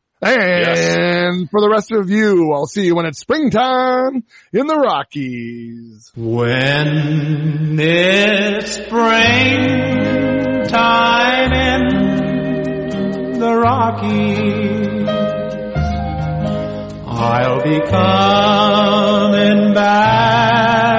And for the rest of you, I'll see you when it's springtime in the Rockies. When it's springtime in the Rockies, I'll be coming back